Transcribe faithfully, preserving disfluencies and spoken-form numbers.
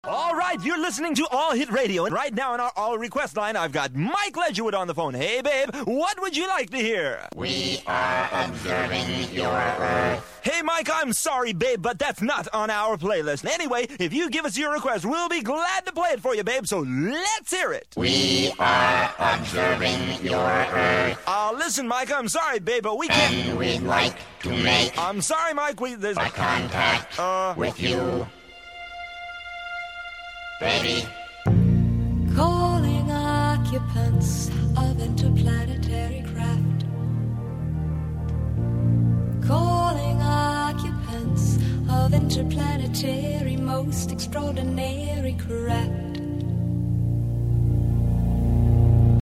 All right, you're listening to All Hit Radio, and right now on our All Request line, I've got Mike Ledgerwood on the phone. Hey, babe, what would you like to hear? We are observing your Earth. Hey, Mike, I'm sorry, babe, but that's not on our playlist. Anyway, if you give us your request, we'll be glad to play it for you, babe, so let's hear it. We are observing your Earth. Uh, listen, Mike, I'm sorry, babe, but we can't... And we'd like to make... I'm sorry, Mike, we... There's... a contact Uh... with you. Baby. Calling occupants of interplanetary craft. Calling occupants of interplanetary most extraordinary craft.